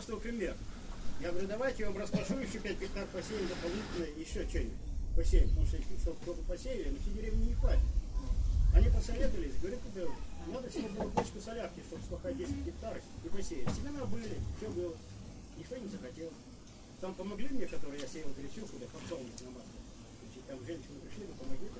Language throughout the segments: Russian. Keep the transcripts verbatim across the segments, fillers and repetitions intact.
простой пример. Я говорю, давайте я вам распашу еще пять гектар посеем дополнительно, еще что-нибудь посеем, потому что чтобы кто-то посеяли, но все деревни не хватит. Они посоветовались, говорят, надо всего было бочку солярки, чтобы спахать десять гектаров и посеять. Семена были, все было. Никто не захотел. Там помогли мне, которые я сеял гречуху, да подсолнух на масло. Там женщины пришли, ну помогите.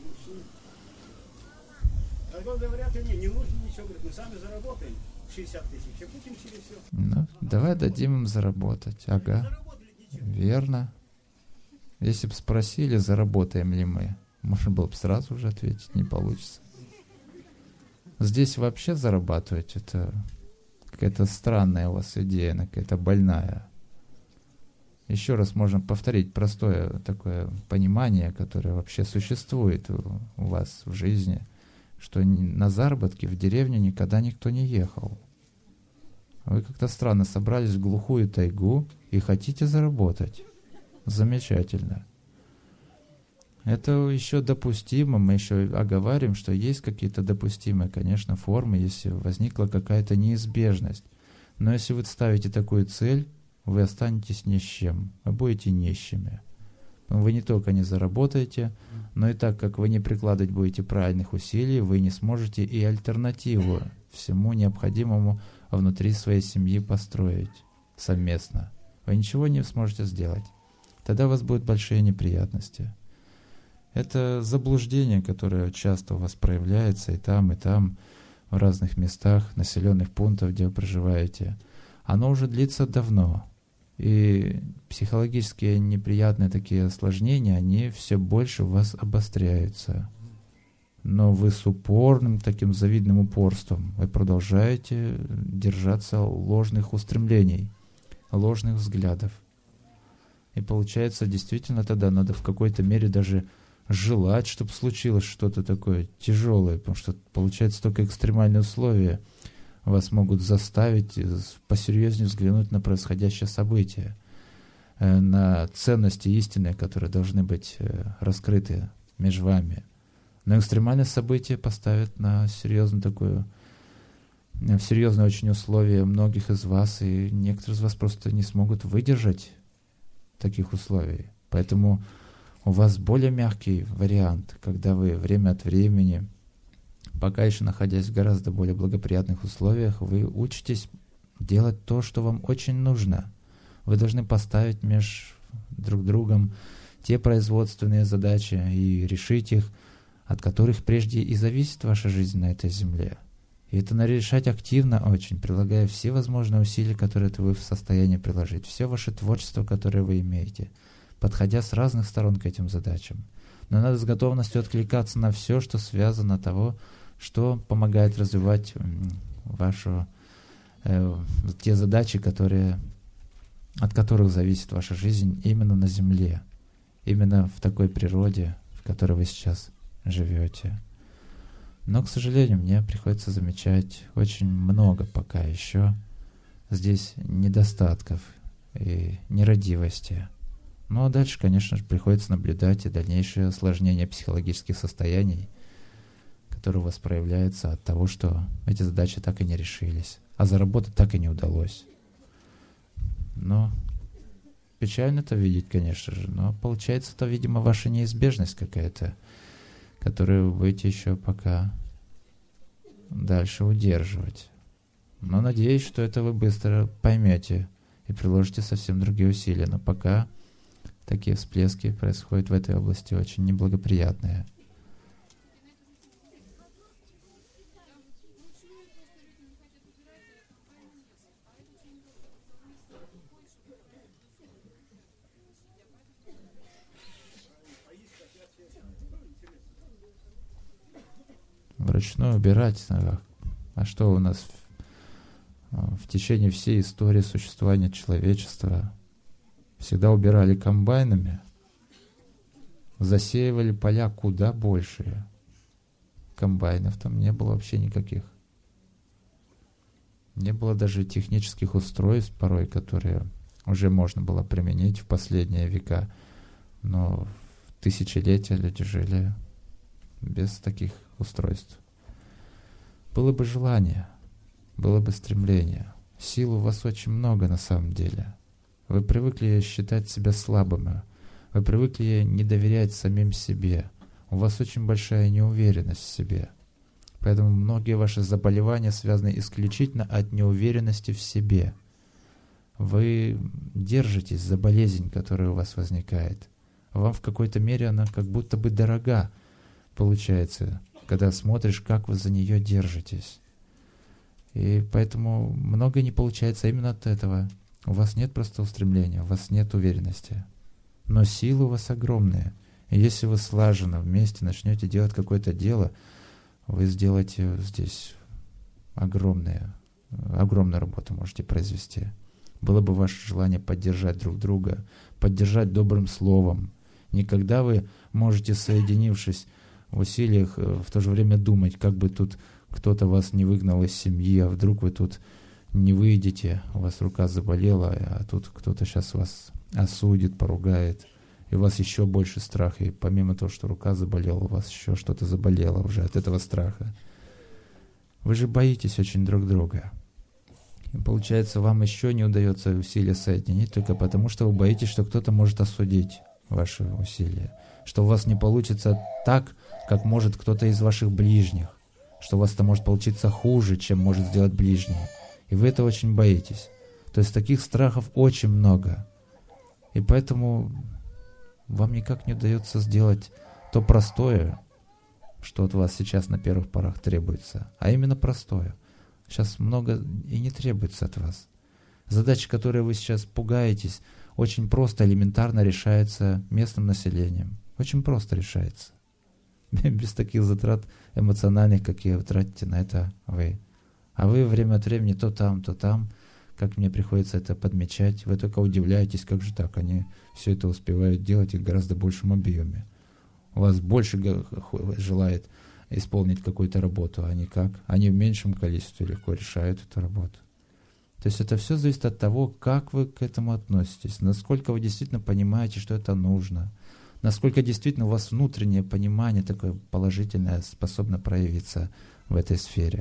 А говорят, не, не нужно ничего, говорят, мы сами заработаем шестьдесят тысяч, а будем через все. Ну, давай дадим им заработать, ага. Верно. Если бы спросили, заработаем ли мы, можно было бы сразу же ответить, не получится. Здесь вообще зарабатывать, это какая-то странная у вас идея, она какая-то больная. Еще раз можно повторить простое такое понимание, которое вообще существует у, у вас в жизни, что на заработки в деревню никогда никто не ехал. Вы как-то странно собрались в глухую тайгу и хотите заработать. Замечательно. Это еще допустимо, мы еще оговариваем, что есть какие-то допустимые, конечно, формы, если возникла какая-то неизбежность. Но если вы ставите такую цель, вы останетесь ни с чем, вы будете нищими. Вы не только не заработаете, но и так как вы не прикладывать будете правильных усилий, вы не сможете и альтернативу всему необходимому внутри своей семьи построить совместно. Вы ничего не сможете сделать. Тогда у вас будут большие неприятности. Это заблуждение, которое часто у вас проявляется и там, и там, в разных местах, населенных пунктах, где вы проживаете. Оно уже длится давно. И психологические неприятные такие осложнения, они все больше у вас обостряются. Но вы с упорным, таким завидным упорством, вы продолжаете держаться ложных устремлений, ложных взглядов. И получается, действительно тогда надо в какой-то мере даже желать, чтобы случилось что-то такое тяжелое, потому что получается только экстремальные условия вас могут заставить посерьезнее взглянуть на происходящее событие, на ценности истины, которые должны быть раскрыты между вами. Но экстремальные события поставят на серьезную такую, в серьезные очень условия многих из вас, и некоторые из вас просто не смогут выдержать таких условий. Поэтому у вас более мягкий вариант, когда вы время от времени, пока еще находясь в гораздо более благоприятных условиях, вы учитесь делать то, что вам очень нужно. Вы должны поставить между друг другом те производственные задачи и решить их, от которых прежде и зависит ваша жизнь на этой земле. И это надо решать активно очень, прилагая все возможные усилия, которые вы в состоянии приложить, все ваше творчество, которое вы имеете, подходя с разных сторон к этим задачам. Но надо с готовностью откликаться на все, что связано с того, что помогает развивать вашу, э, те задачи, которые, от которых зависит ваша жизнь именно на Земле, именно в такой природе, в которой вы сейчас живете. Но, к сожалению, мне приходится замечать очень много пока еще здесь недостатков и нерадивости. Ну а дальше, конечно же, приходится наблюдать и дальнейшее осложнение психологических состояний, которые у вас проявляются от того, что эти задачи так и не решились, а заработать так и не удалось. Но печально это видеть, конечно же, но получается это, видимо, ваша неизбежность какая-то, которую вы будете еще пока дальше удерживать. Но надеюсь, что это вы быстро поймете и приложите совсем другие усилия. Но пока такие всплески происходят в этой области очень неблагоприятные. Вручную убирать. А что у нас в, в течение всей истории существования человечества всегда убирали комбайнами, засеивали поля куда большие. Комбайнов там не было вообще никаких. Не было даже технических устройств порой, которые уже можно было применить в последние века. Но в тысячелетия люди жили без таких устройств. Было бы желание, было бы стремление. Сил у вас очень много на самом деле. Вы привыкли считать себя слабыми. Вы привыкли не доверять самим себе. У вас очень большая неуверенность в себе. Поэтому многие ваши заболевания связаны исключительно от неуверенности в себе. Вы держитесь за болезнь, которая у вас возникает. Вам в какой-то мере она как будто бы дорога, получается, когда смотришь, как вы за нее держитесь. И поэтому многое не получается именно от этого. У вас нет просто устремления, у вас нет уверенности. Но силы у вас огромные. И если вы слаженно вместе начнете делать какое-то дело, вы сделаете здесь огромные, огромную работу можете произвести. Было бы ваше желание поддержать друг друга, поддержать добрым словом. Никогда вы можете, соединившись в усилиях, в то же время думать, как бы тут кто-то вас не выгнал из семьи, а вдруг вы тут не выйдете, у вас рука заболела, а тут кто-то сейчас вас осудит, поругает, и у вас еще больше страха. И помимо того, что рука заболела, у вас еще что-то заболело уже от этого страха. Вы же боитесь очень друг друга. И получается, вам еще не удается усилия соединить, только потому, что вы боитесь, что кто-то может осудить ваши усилия, что у вас не получится так, как может кто-то из ваших ближних, что у вас это может получиться хуже, чем может сделать ближний. И вы это очень боитесь. То есть таких страхов очень много. И поэтому вам никак не удается сделать то простое, что от вас сейчас на первых порах требуется, а именно простое. Сейчас много и не требуется от вас. Задачи, которые вы сейчас пугаетесь, очень просто, элементарно решаются местным населением. Очень просто решается. Без таких затрат эмоциональных, какие вы тратите на это вы. А вы время от времени то там, то там, как мне приходится это подмечать, вы только удивляетесь, как же так, они все это успевают делать и в гораздо большем объеме. У вас больше желает исполнить какую-то работу, а не как. Они в меньшем количестве легко решают эту работу. То есть это все зависит от того, как вы к этому относитесь, насколько вы действительно понимаете, что это нужно, насколько действительно у вас внутреннее понимание такое положительное способно проявиться в этой сфере.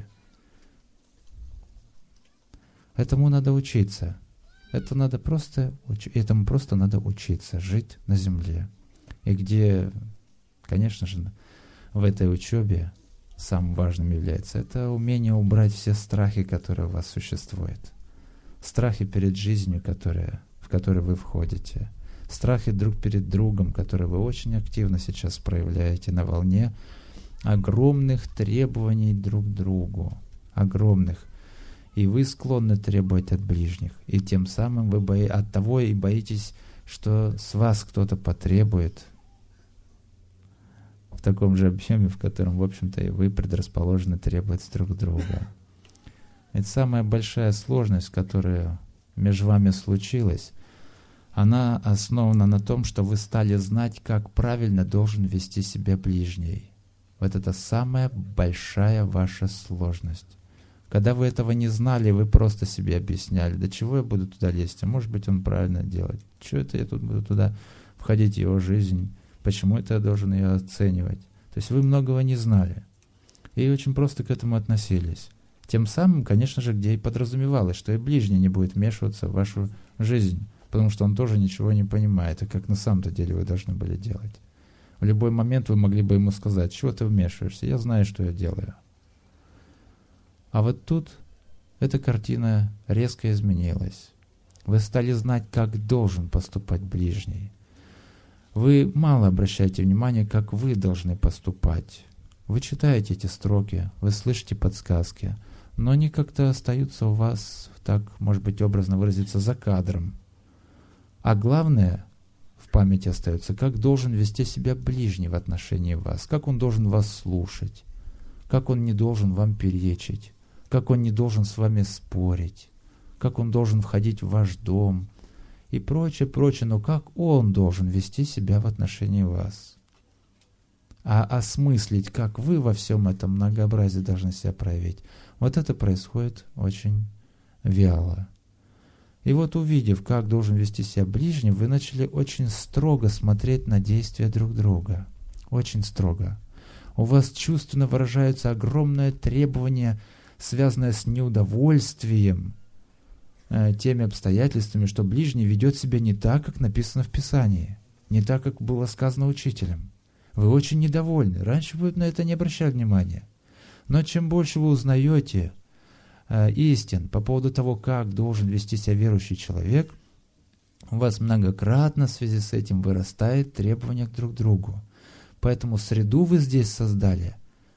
Этому надо учиться. Это надо просто, этому просто надо учиться, жить на земле. И где, конечно же, в этой учебе самым важным является это умение убрать все страхи, которые у вас существуют. Страхи перед жизнью, которые, в которую вы входите. Страхи друг перед другом, которые вы очень активно сейчас проявляете на волне огромных требований друг к другу. Огромных. И вы склонны требовать от ближних. И тем самым вы бои, от того и боитесь, что с вас кто-то потребует в таком же объеме, в котором, в общем-то, и вы предрасположены требовать друг друга. Это самая большая сложность, которая между вами случилась. Она основана на том, что вы стали знать, как правильно должен вести себя ближний. Вот это самая большая ваша сложность. Когда вы этого не знали, вы просто себе объясняли, да чего я буду туда лезть, а может быть он правильно делает. Чего это я тут буду туда входить в его жизнь, почему это я должен ее оценивать. То есть вы многого не знали и очень просто к этому относились. Тем самым, конечно же, где и подразумевалось, что и ближний не будет вмешиваться в вашу жизнь, потому что он тоже ничего не понимает, и как на самом-то деле вы должны были делать. В любой момент вы могли бы ему сказать, чего ты вмешиваешься, я знаю, что я делаю. А вот тут эта картина резко изменилась. Вы стали знать, как должен поступать ближний. Вы мало обращаете внимание, как вы должны поступать. Вы читаете эти строки, вы слышите подсказки, но они как-то остаются у вас, так, может быть, образно выразиться, за кадром. А главное, в памяти остается, как должен вести себя ближний в отношении вас, как он должен вас слушать, как он не должен вам перечить, как он не должен с вами спорить, как он должен входить в ваш дом и прочее, прочее, но как он должен вести себя в отношении вас. А осмыслить, как вы во всем этом многообразии должны себя проявить, вот это происходит очень вяло. И вот увидев, как должен вести себя ближний, вы начали очень строго смотреть на действия друг друга. Очень строго. У вас чувственно выражаются огромное требование, связанное с неудовольствием э, теми обстоятельствами, что ближний ведет себя не так, как написано в Писании, не так, как было сказано учителем. Вы очень недовольны. Раньше вы на это не обращали внимания. Но чем больше вы узнаете э, истин по поводу того, как должен вести себя верующий человек, у вас многократно в связи с этим вырастает требование к друг другу. Поэтому среду вы здесь создали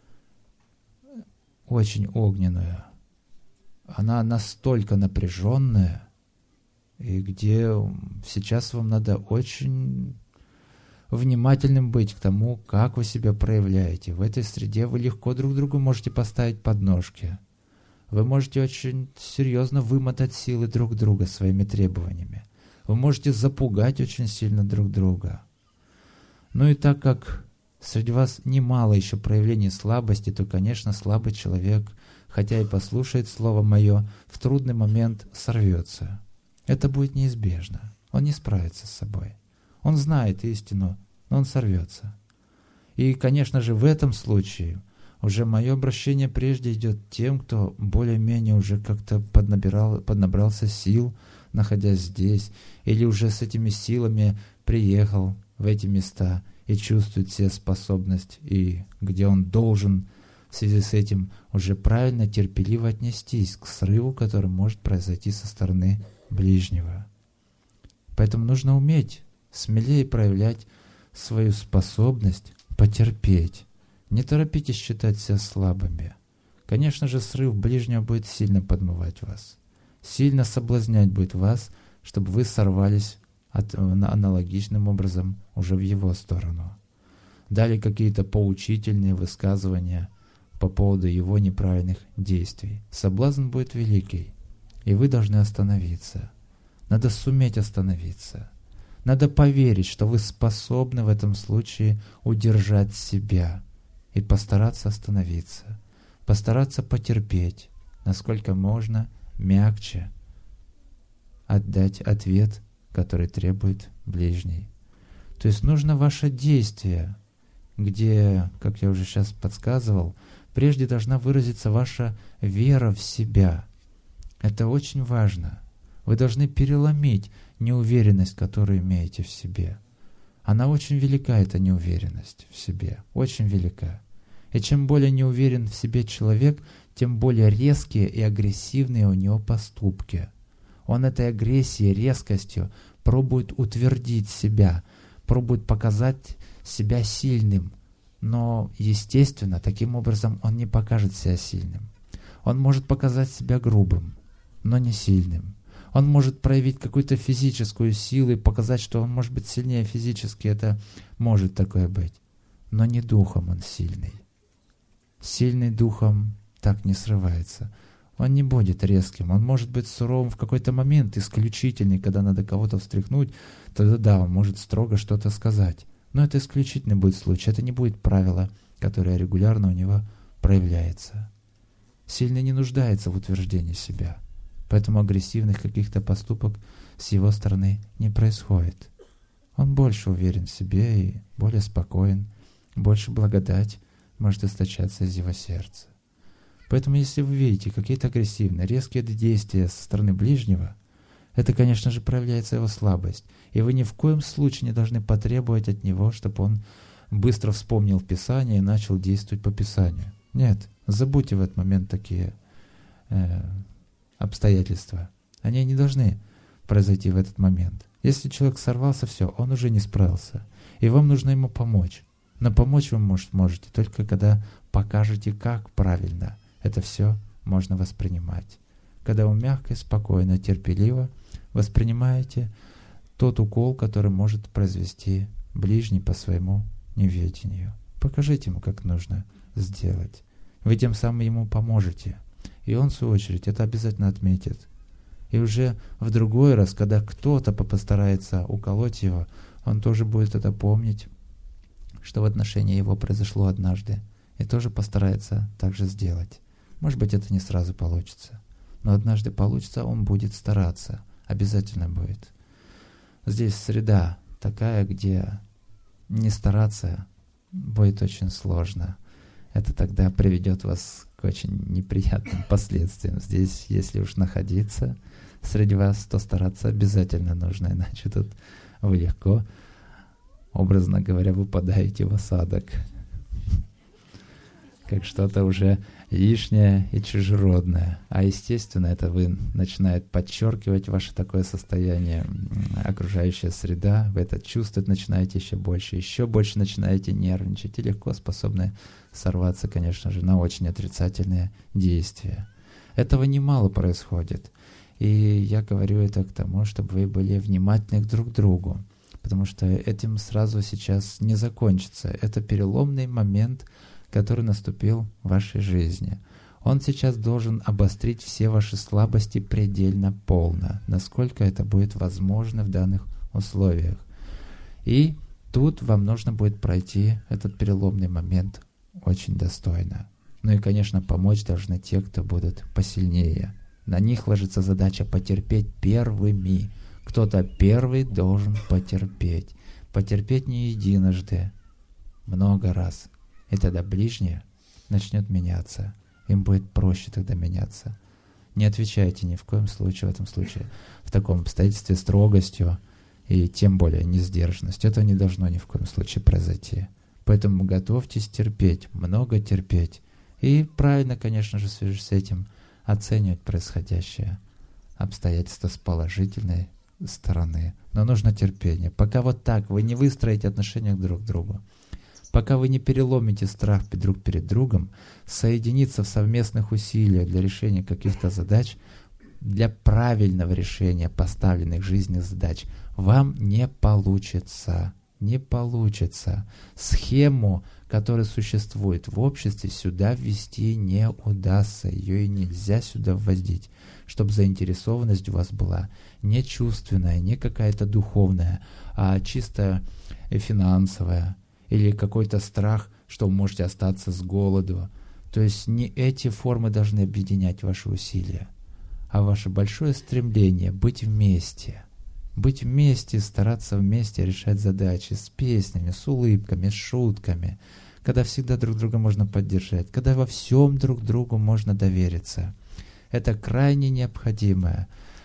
очень огненную. Она настолько напряженная, и где сейчас вам надо очень внимательным быть к тому, как вы себя проявляете. В этой среде вы легко друг другу можете поставить подножки. Вы можете очень серьезно вымотать силы друг друга своими требованиями. Вы можете запугать очень сильно друг друга. Ну и так как среди вас немало еще проявлений слабости, то, конечно, слабый человек, хотя и послушает слово мое, в трудный момент сорвется. Это будет неизбежно. Он не справится с собой. Он знает истину, но он сорвется. И, конечно же, в этом случае уже мое обращение прежде идет тем, кто более-менее уже как-то поднабирал, поднабрался сил, находясь здесь, или уже с этими силами приехал в эти места и чувствует себе способность, и где он должен в связи с этим уже правильно, терпеливо отнестись к срыву, который может произойти со стороны ближнего. Поэтому нужно уметь смелее проявлять свою способность потерпеть. Не торопитесь считать себя слабыми. Конечно же, срыв ближнего будет сильно подмывать вас, сильно соблазнять будет вас, чтобы вы сорвались от, аналогичным образом уже в его сторону. Дали какие-то поучительные высказывания по поводу его неправильных действий. Соблазн будет великий, и вы должны остановиться. Надо суметь остановиться. Надо поверить, что вы способны в этом случае удержать себя и постараться остановиться, постараться потерпеть, насколько можно мягче отдать ответ, который требует ближний. То есть нужно ваше действие, где, как я уже сейчас подсказывал, прежде должна выразиться ваша вера в себя. Это очень важно. Вы должны переломить неуверенность, которую имеете в себе. Она очень велика, эта неуверенность в себе, очень велика. И чем более неуверен в себе человек, тем более резкие и агрессивные у него поступки. Он этой агрессией, резкостью пробует утвердить себя, пробует показать себя сильным. Но, естественно, таким образом он не покажет себя сильным. Он может показать себя грубым, но не сильным. Он может проявить какую-то физическую силу и показать, что он может быть сильнее физически, это может такое быть. Но не духом он сильный. Сильный духом так не срывается. Он не будет резким, он может быть суровым в какой-то момент, исключительный, когда надо кого-то встряхнуть, тогда да, он может строго что-то сказать. Но это исключительный будет случай, это не будет правило, которое регулярно у него проявляется. Сильный не нуждается в утверждении себя, поэтому агрессивных каких-то поступок с его стороны не происходит. Он больше уверен в себе и более спокоен, больше благодать может источаться из его сердца. Поэтому если вы видите какие-то агрессивные, резкие действия со стороны ближнего, это, конечно же, проявляется его слабость, и вы ни в коем случае не должны потребовать от него, чтобы он быстро вспомнил Писание и начал действовать по Писанию. Нет, забудьте в этот момент такие э, обстоятельства. Они не должны произойти в этот момент. Если человек сорвался, все, он уже не справился, и вам нужно ему помочь. Но помочь вы можете только когда покажете, как правильно это все можно воспринимать. Когда вы мягко, спокойно, терпеливо воспринимаете тот укол, который может произвести ближний по своему неведению. Покажите ему, как нужно сделать. Вы тем самым ему поможете. И он, в свою очередь, это обязательно отметит. И уже в другой раз, когда кто-то постарается уколоть его, он тоже будет это помнить, что в отношении его произошло однажды, и тоже постарается так же сделать. Может быть, это не сразу получится, но однажды получится, он будет стараться, обязательно будет. Здесь среда такая, где не стараться будет очень сложно. Это тогда приведет вас к очень неприятным последствиям. Здесь, если уж находиться, среди вас, то стараться обязательно нужно, иначе тут вы легко, образно говоря, выпадаете в осадок, как что-то уже лишнее и чужеродное. А естественно, это вы начинает подчеркивать ваше такое состояние, окружающая среда, вы это чувствовать начинаете еще больше, еще больше начинаете нервничать и легко способны сорваться, конечно же, на очень отрицательные действия. Этого немало происходит. И я говорю это к тому, чтобы вы были внимательны друг к другу, потому что этим сразу сейчас не закончится. Это переломный момент, который наступил в вашей жизни. Он сейчас должен обострить все ваши слабости предельно полно, насколько это будет возможно в данных условиях. И тут вам нужно будет пройти этот переломный момент очень достойно. Ну и, конечно, помочь должны те, кто будут посильнее. На них ложится задача потерпеть первыми. Кто-то первый должен потерпеть. Потерпеть не единожды, много раз. И тогда ближнее начнет меняться. Им будет проще тогда меняться. Не отвечайте ни в коем случае в этом случае, в таком обстоятельстве строгостью и тем более несдержанностью. Это не должно ни в коем случае произойти. Поэтому готовьтесь терпеть, много терпеть. И правильно, конечно же, в связи с этим оценивать происходящее обстоятельства с положительной стороны. Но нужно терпение. Пока вот так вы не выстроите отношения друг к другу, пока вы не переломите страх друг перед другом, соединиться в совместных усилиях для решения каких-то задач, для правильного решения поставленных жизненных задач, вам не получится. Не получится. Схему, которая существует в обществе, сюда ввести не удастся. Ее и нельзя сюда вводить, чтобы заинтересованность у вас была не чувственная, не какая-то духовная, а чисто финансовая. Или какой-то страх, что вы можете остаться с голоду. То есть не эти формы должны объединять ваши усилия, а ваше большое стремление быть вместе. Быть вместе, стараться вместе решать задачи с песнями, с улыбками, с шутками, когда всегда друг друга можно поддержать, когда во всем друг другу можно довериться. Это крайне необходимая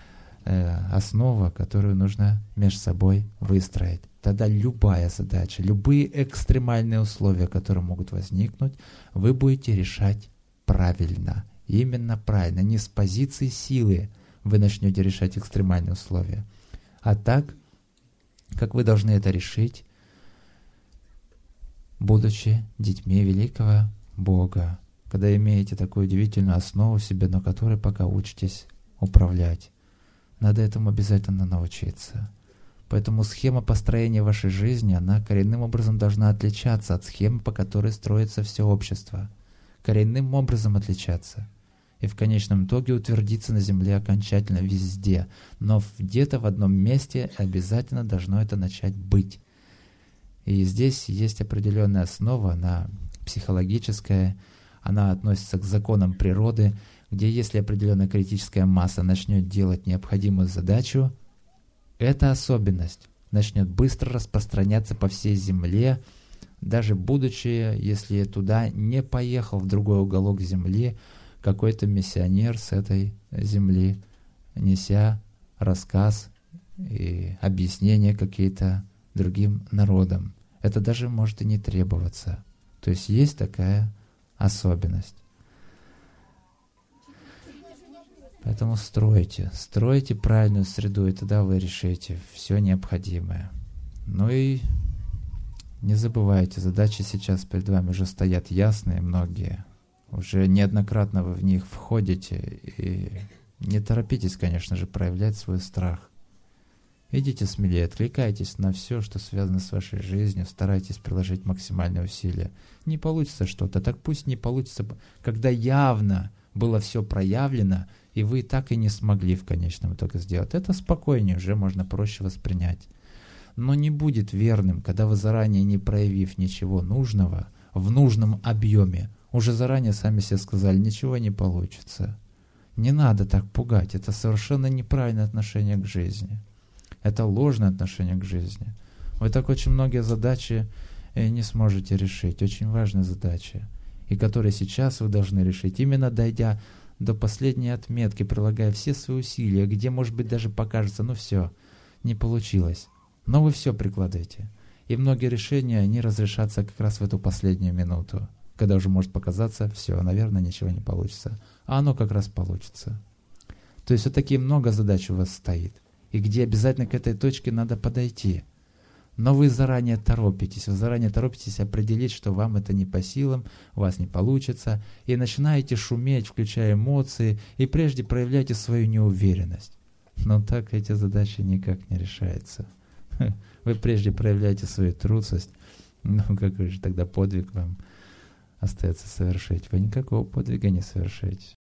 э, основа, которую нужно между собой выстроить. Тогда любая задача, любые экстремальные условия, которые могут возникнуть, вы будете решать правильно. Именно правильно. Не с позиции силы вы начнете решать экстремальные условия, а так, как вы должны это решить, будучи детьми великого Бога, когда имеете такую удивительную основу в себе, на которой пока учитесь управлять. Надо этому обязательно научиться. Поэтому схема построения вашей жизни, она коренным образом должна отличаться от схемы, по которой строится все общество. Коренным образом отличаться. И в конечном итоге утвердиться на земле окончательно везде. Но где-то в одном месте обязательно должно это начать быть. И здесь есть определенная основа, она психологическая, она относится к законам природы, где если определенная критическая масса начнет делать необходимую задачу, эта особенность начнет быстро распространяться по всей земле, даже будучи, если туда не поехал в другой уголок земли какой-то миссионер с этой земли, неся рассказ и объяснения какие-то другим народам. Это даже может и не требоваться. То есть есть такая особенность. Поэтому стройте, стройте правильную среду, и тогда вы решите все необходимое. Ну и не забывайте, задачи сейчас перед вами уже стоят ясные, многие. Уже неоднократно вы в них входите, и не торопитесь, конечно же, проявлять свой страх. Идите смелее, откликайтесь на все, что связано с вашей жизнью, старайтесь приложить максимальные усилия. Не получится что-то, так пусть не получится, когда явно было все проявлено, и вы так и не смогли в конечном итоге сделать. Это спокойнее, уже можно проще воспринять. Но не будет верным, когда вы заранее, не проявив ничего нужного, в нужном объеме, уже заранее сами себе сказали, ничего не получится. Не надо так пугать, это совершенно неправильное отношение к жизни. Это ложное отношение к жизни. Вы так очень многие задачи не сможете решить, очень важные задачи, и которые сейчас вы должны решить, именно дойдя до последней отметки, прилагая все свои усилия, где, может быть, даже покажется, ну все, не получилось. Но вы все прикладываете. И многие решения, они разрешатся как раз в эту последнюю минуту, когда уже может показаться, все, наверное, ничего не получится. А оно как раз получится. То есть вот такие много задач у вас стоит. И где обязательно к этой точке надо подойти. Но вы заранее торопитесь, вы заранее торопитесь определить, что вам это не по силам, у вас не получится, и начинаете шуметь, включая эмоции, и прежде проявляете свою неуверенность. Но так эти задачи никак не решаются. Вы прежде проявляете свою трусость, ну какой же тогда подвиг вам остается совершить? Вы никакого подвига не совершите.